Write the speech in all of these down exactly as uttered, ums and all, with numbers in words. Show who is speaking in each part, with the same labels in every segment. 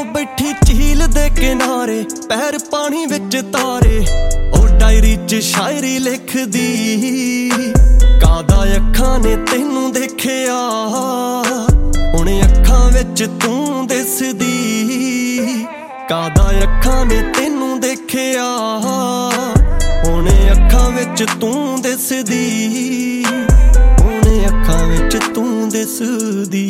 Speaker 1: बैठी झील दे किनारे पैर पानी विच तारे ओ डायरी च शायरी लिख दी कादा अखां ने तैनू देखिया हुण अखां विच तू दिसदी कादा अखां ने तैनू देखिया हुण अखां विच तू दिसदी हुण अखां विच तू दिसदी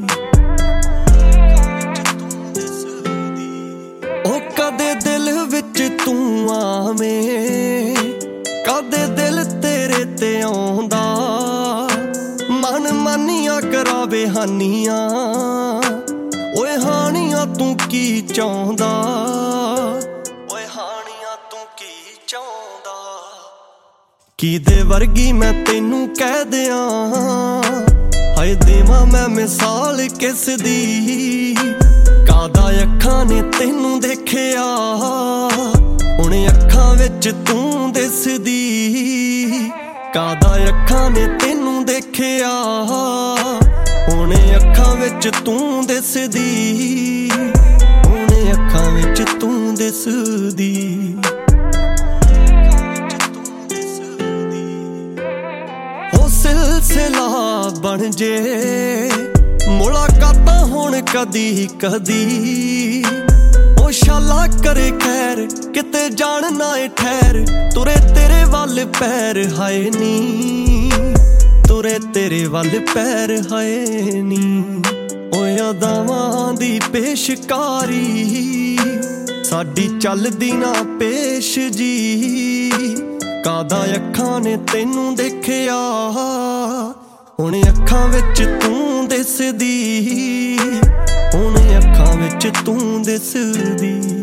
Speaker 1: कदे दिल विच तू आवें कदे दिल तेरे ते आउंदा मन मानिया करावे हानियां ओए हानियां तू की चाहुंदा ओए हानियां तू की चाहुंदा किदे वर्गी मैं तैनू कह दियां हाय देवां मैं मिसाल किस दी कादा अखां ने तैनू देखिया हुण अखां विच तू दिसदी कादा अखां ने तैनू देखिया हुण अखां विच तू दिसदी हुण अखां विच तू दिसदी हो सिलसिला बन जे मुलाकातां हुण कदी कदी ओ शाला करे खैर किते जान ना ठहर तुरे तेरे वल पैर हाय नी तुरे तेरे वल पैर हाय नी ओ यादावां दी पेशकारी साडी चलदी ना पेश जी कादा अखां ने तैनू देखिया हुण अखां विच तू दिसदी हुण अखां विच तू दिसदी।